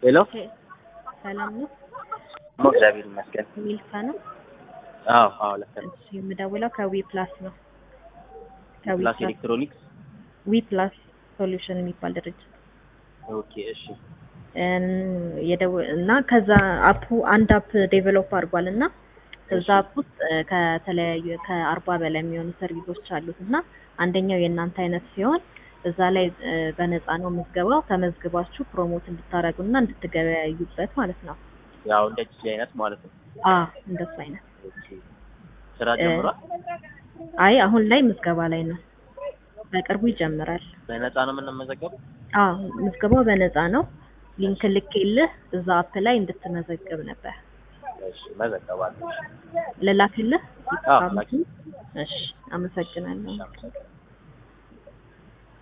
ሄሎ ሰላም ነው? እግዚአብሔር ይመስገን። ሚልካ ነው? አዎ ለካ እሺ የምደውለው ከዊ ፕላስ ነው። ፕላስ ኤሌክትሮኒክስ። ዊ ፕላስ ሶሉሽን የሚባል ድርጅት ኦኬ እሺ። እና ከዛ አንድ አፕ ዴቨሎፕ አድርጓል እና ከዛ አፕ ውስጥ ከተለያዩ ከ40 በላይ የሚሆኑ ሰርቪሶች አሉት እና አንደኛው የእናንተ አይነት ሲሆን እዛ ላይ በነፃ ነው ምዝገባው። ተመዝግባችሁ ፕሮሞት እንድታረጉና እንድትገበያዩበት ማለት ነው። ያው እንደዚህ አይነት ማለት ነው። እንደሱ አይነት ስራ ጀምሯል? አይ አሁን ላይ ምዝገባ ላይ ነው። በቅርቡ ይጀምራል። በነፃ ነው የምንመዘገበው? ምዝገባው በነፃ ነው። ሊንክ ልኬልህ እዛ አፕ ላይ እንድትመዘገብ ነበር። እሺ መዘገባለሁ። ልላክልህ? ላኪ። እሺ አመሰግናለሁ።